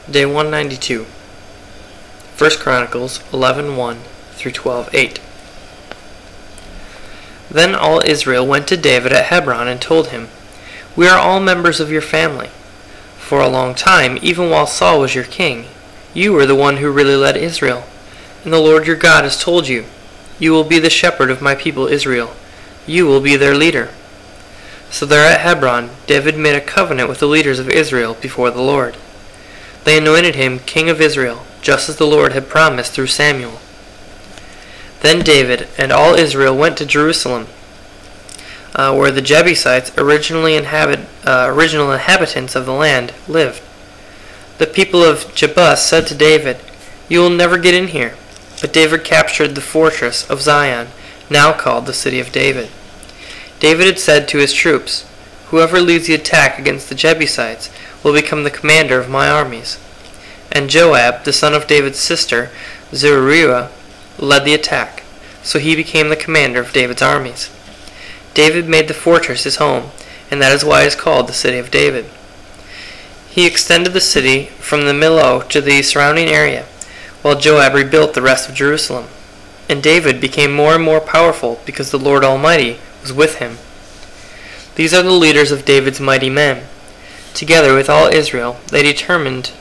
Day 192. 1 Chronicles 11:1 through 12:8. Then all Israel went to David at Hebron and told him, "We are all members of your family. For a long time, even while Saul was your king, you were the one who really led Israel. And the Lord your God has told you, 'You will be the shepherd of my people Israel. You will be their leader.'" So there at Hebron, David made a covenant with the leaders of Israel before the Lord. They anointed him king of Israel, just as the Lord had promised through Samuel. Then David and all Israel went to Jerusalem, where the Jebusites, original inhabitants of the land, lived. The people of Jebus said to David, "You will never get in here." But David captured the fortress of Zion, now called the City of David. David had said to his troops, "Whoever leads the attack against the Jebusites will become the commander of my armies." And Joab, the son of David's sister, Zeruiah, led the attack, so he became the commander of David's armies. David made the fortress his home, and that is why it is called the City of David. He extended the city from the Millo to the surrounding area, while Joab rebuilt the rest of Jerusalem. And David became more and more powerful because the Lord Almighty was with him. These are the leaders of David's mighty men. Together with all Israel, they determined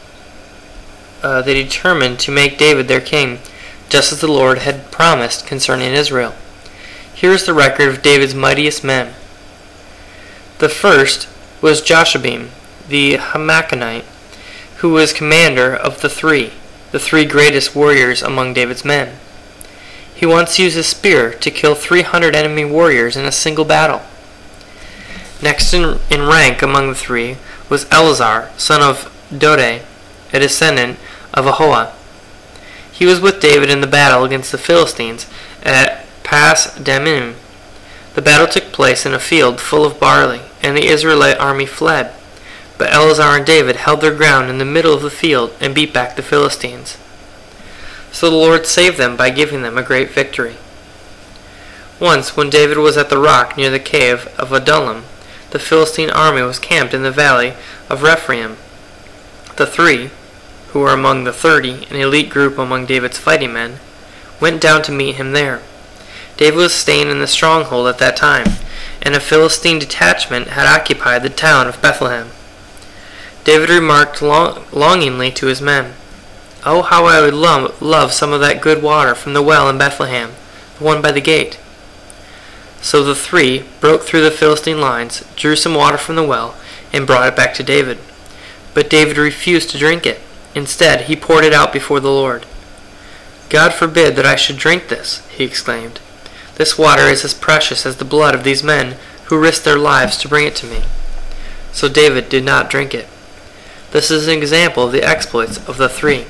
to make David their king, just as the Lord had promised concerning Israel. Here is the record of David's mightiest men. The first was Joshabim, the Hamakanite, who was commander of the three greatest warriors among David's men. He once used his spear to kill 300 enemy warriors in a single battle. Next in rank among the three was Eleazar, son of Dode, a descendant of Ahoah. He was with David in the battle against the Philistines at Pas Dammim. The battle took place in a field full of barley, and the Israelite army fled. But Eleazar and David held their ground in the middle of the field and beat back the Philistines. So the Lord saved them by giving them a great victory. Once, when David was at the rock near the cave of Adullam, the Philistine army was camped in the valley of Rephaim. The three, who were among the 30, an elite group among David's fighting men, went down to meet him there. David was staying in the stronghold at that time, and a Philistine detachment had occupied the town of Bethlehem. David remarked longingly to his men, "Oh, how I would love some of that good water from the well in Bethlehem, the one by the gate." So the three broke through the Philistine lines, drew some water from the well, and brought it back to David. But David refused to drink it. Instead, he poured it out before the Lord. "God forbid that I should drink this," he exclaimed. "This water is as precious as the blood of these men who risked their lives to bring it to me." So David did not drink it. This is an example of the exploits of the three.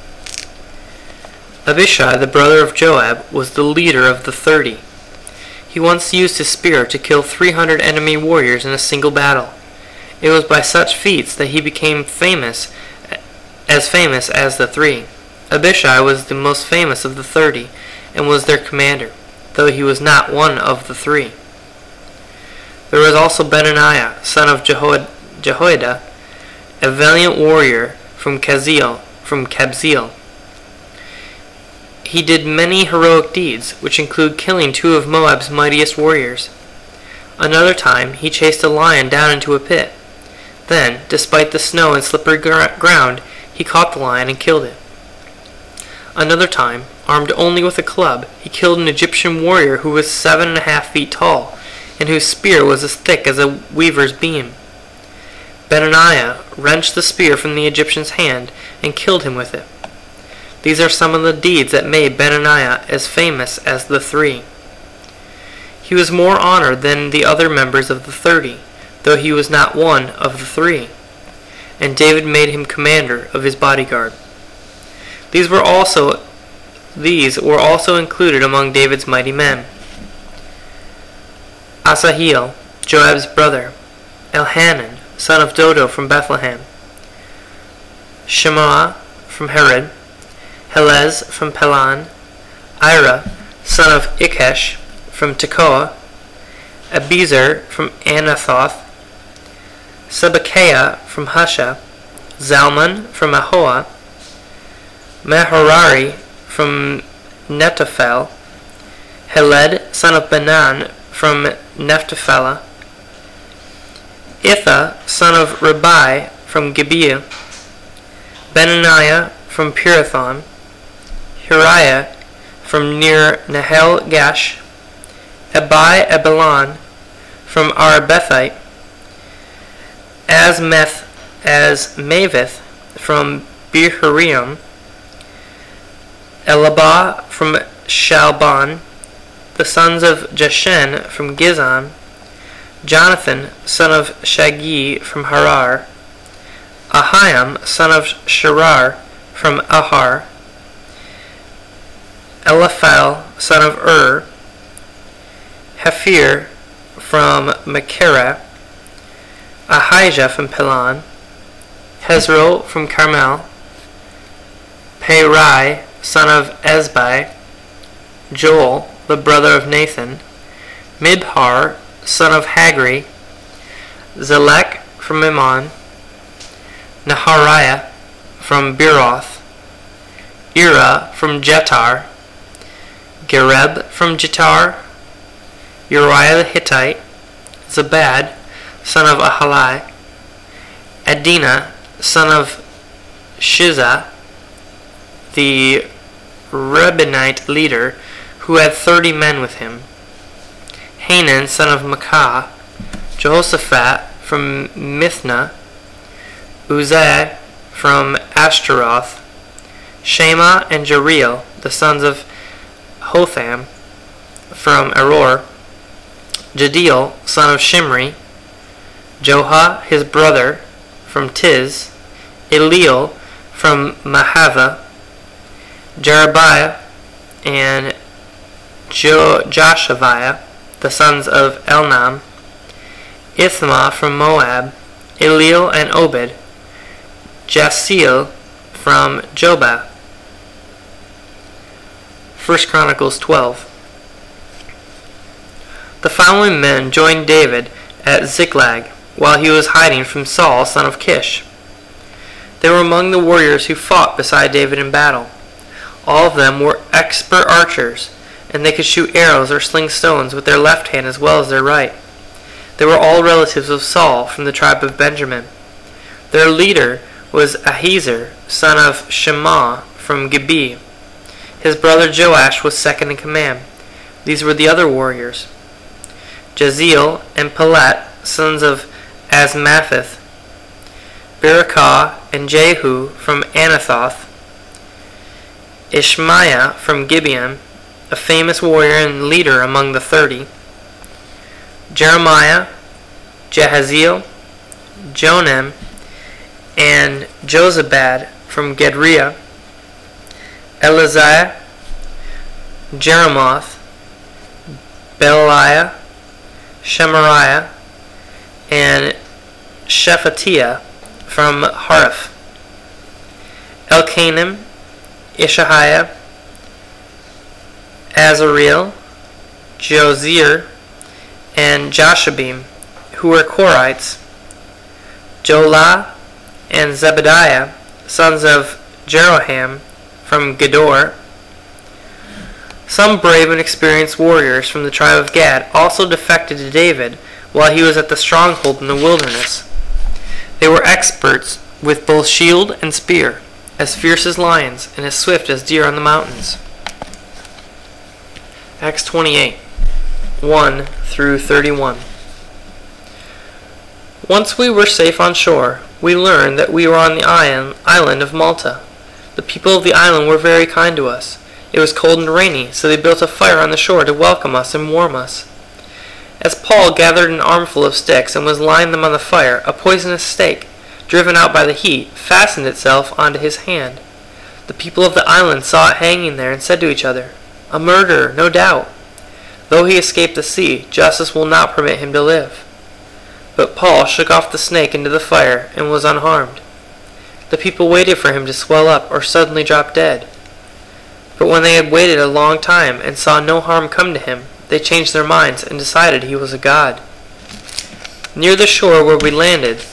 Abishai, the brother of Joab, was the leader of the 30. He once used his spear to kill 300 enemy warriors in a single battle. It was by such feats that he became famous as the three. Abishai was the most famous of the 30 and was their commander, though he was not one of the three. There was also Benaiah, son of Jehoiada, a valiant warrior from Kabzeel. He did many heroic deeds, which include killing 2 of Moab's mightiest warriors. Another time, he chased a lion down into a pit. Then, despite the snow and slippery ground, he caught the lion and killed it. Another time, armed only with a club, he killed an Egyptian warrior who was 7.5 feet tall, and whose spear was as thick as a weaver's beam. Benaiah wrenched the spear from the Egyptian's hand and killed him with it. These are some of the deeds that made Benaiah as famous as the three. He was more honored than the other members of the 30, though he was not one of the three. And David made him commander of his bodyguard. These were also included among David's mighty men: Asahel, Joab's brother; Elhanan, son of Dodo from Bethlehem; Shemaiah from Herod; Helez from Pelan; Ira, son of Ikkesh from Tekoa; Abiezer from Anathoth; Sibekiah from Husha; Zalman from Ahoah, Meharari from Netophath, Heled son of Benan from Nephthalah, Itha son of Ribai from Gibeah, Benaniah from Pirathon, Hiriah from near Nahel Gash, Abai Ebelon from Arabethite, Asmaveth from Behurium, Elabah from Shalbon, the sons of Jeshen from Gizon, Jonathan son of Shagi from Harar, Ahiam son of Shirar from Ahar, Eliphal son of Hephir from Mechera, Ahijah from Pelon, Hezro from Carmel, Peirai son of Ezbai, Joel the brother of Nathan, Mibhar son of Hagri, Zelek from Immon, Nahariah from Beeroth, Ira from Jetar, Gareb from Jetar, Uriah the Hittite, Zabad son of Ahalai, Adina son of Shiza, the Rebinite leader, who had 30 men with him, Hanan son of Makkah, Jehoshaphat from Mithna, Uzziah from Ashtaroth, Shema and Jeriel, the sons of Hotham from Aror, Jadiel son of Shimri, Joha his brother from Tiz, Eliel from Mahava, Jerebiah and Joshaviah, the sons of Elnam, Ithma from Moab, Eliel and Obed, Jasiel from Jobah. 1 Chronicles 12. The following men joined David at Ziklag while he was hiding from Saul son of Kish. They were among the warriors who fought beside David in battle. All of them were expert archers, and they could shoot arrows or sling stones with their left hand as well as their right. They were all relatives of Saul from the tribe of Benjamin. Their leader was Ahiezer, son of Shema from Gibeah. His brother Joash was second in command. These were the other warriors: Jaziel and Pelet, sons of Asmapheth, Berakah and Jehu from Anathoth, Ishmaiah from Gibeon, a famous warrior and leader among the 30, Jeremiah, Jahaziel, Jonem, and Jozabad from Gedriah, Eliziah, Jeremoth, Beliah, Shemariah, and Shephatiah from Hariph, Elkanim, Ishahiah, Azareel, Jozier, and Joshabim, who were Korites, Jolah and Zebediah, sons of Jeroham from Gedor. Some brave and experienced warriors from the tribe of Gad also defected to David while he was at the stronghold in the wilderness. They were experts with both shield and spear, as fierce as lions and as swift as deer on the mountains. Acts 28, 1 through 31. Once we were safe on shore, we learned that we were on the island of Malta. The people of the island were very kind to us. It was cold and rainy, so they built a fire on the shore to welcome us and warm us. As Paul gathered an armful of sticks and was laying them on the fire, a poisonous snake, driven out by the heat, fastened itself onto his hand. The people of the island saw it hanging there and said to each other, "A murderer, no doubt. Though he escaped the sea, justice will not permit him to live." But Paul shook off the snake into the fire and was unharmed. The people waited for him to swell up or suddenly drop dead. But when they had waited a long time and saw no harm come to him, they changed their minds and decided he was a god. Near the shore where we landed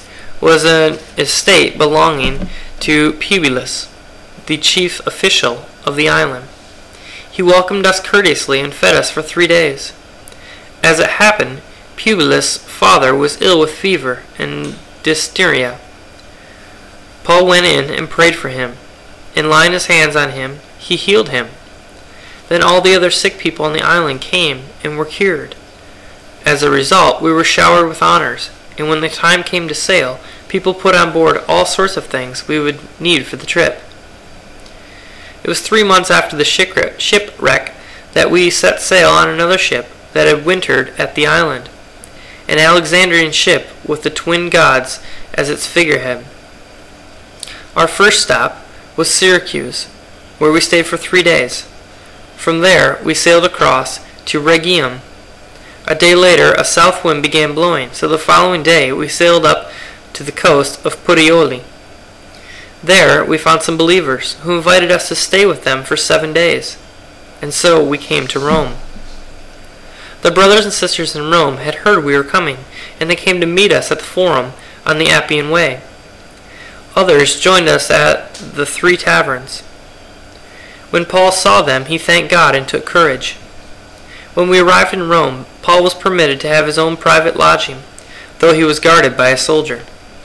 was an estate belonging to Publius, the chief official of the island. He welcomed us courteously and fed us for 3 days. As it happened, Publius' father was ill with fever and dysentery. Paul went in and prayed for him, and laying his hands on him, he healed him. Then all the other sick people on the island came and were cured. As a result, we were showered with honors, and when the time came to sail, people put on board all sorts of things we would need for the trip. It was 3 months after the shipwreck that we set sail on another ship that had wintered at the island, an Alexandrian ship with the twin gods as its figurehead. Our first stop was Syracuse, where we stayed for 3 days. From there, we sailed across to Rhegium. A day later, a south wind began blowing, so the following day we sailed up to the coast of Puteoli. There, we found some believers who invited us to stay with them for 7 days, and so we came to Rome. The brothers and sisters in Rome had heard we were coming, and they came to meet us at the Forum on the Appian Way. Others joined us at the 3 taverns. When Paul saw them, he thanked God and took courage. When we arrived in Rome, Paul was permitted to have his own private lodging, though he was guarded by a soldier.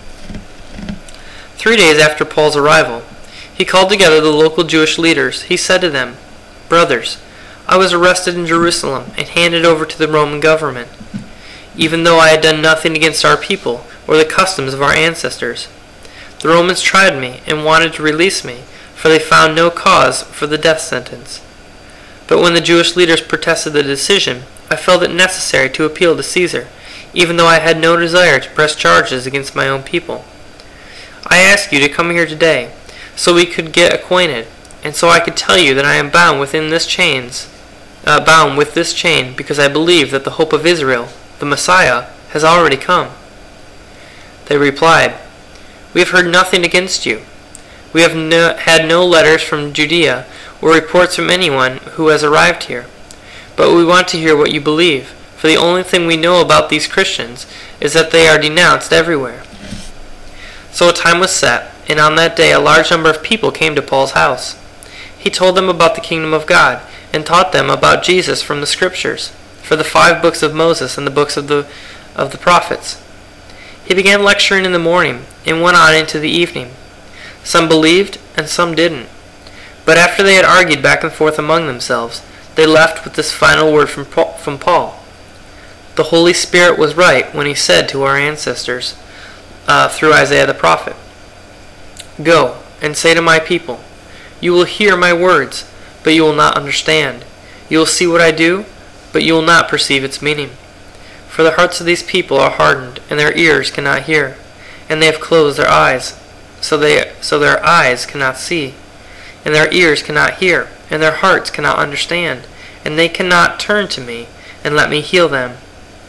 3 days after Paul's arrival, he called together the local Jewish leaders. He said to them, "Brothers, I was arrested in Jerusalem and handed over to the Roman government, even though I had done nothing against our people or the customs of our ancestors. The Romans tried me and wanted to release me, for they found no cause for the death sentence. But when the Jewish leaders protested the decision, I felt it necessary to appeal to Caesar, even though I had no desire to press charges against my own people. I ask you to come here today, so we could get acquainted, and so I could tell you that I am bound with this chain, because I believe that the hope of Israel, the Messiah, has already come." They replied, "We have heard nothing against you. We have had no letters from Judea or reports from anyone who has arrived here. But we want to hear what you believe, for the only thing we know about these Christians is that they are denounced everywhere." So a time was set, and on that day a large number of people came to Paul's house. He told them about the kingdom of God, and taught them about Jesus from the Scriptures, for the 5 books of Moses and the books of the prophets. He began lecturing in the morning, and went on into the evening. Some believed, and some didn't. But after they had argued back and forth among themselves, they left with this final word from Paul. "The Holy Spirit was right when he said to our ancestors, through Isaiah the prophet, 'Go and say to my people, you will hear my words, but you will not understand. You will see what I do, but you will not perceive its meaning. For the hearts of these people are hardened, and their ears cannot hear, and they have closed their eyes, so their eyes cannot see, and their ears cannot hear, and their hearts cannot understand, and they cannot turn to me and let me heal them.'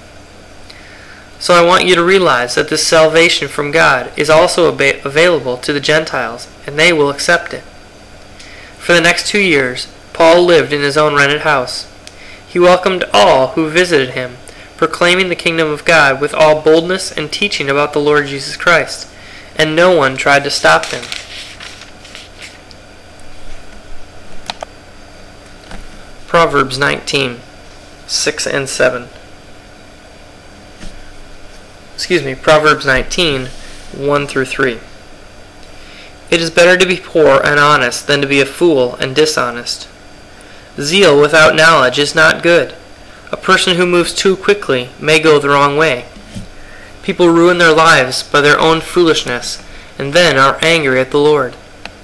So I want you to realize that this salvation from God is also available to the Gentiles, and they will accept it." For the next 2 years, Paul lived in his own rented house. He welcomed all who visited him, proclaiming the kingdom of God with all boldness and teaching about the Lord Jesus Christ, and no one tried to stop him. Proverbs 19, 6 and 7. Proverbs 19, 1 through 3. "It is better to be poor and honest than to be a fool and dishonest. Zeal without knowledge is not good. A person who moves too quickly may go the wrong way. People ruin their lives by their own foolishness, and then are angry at the Lord.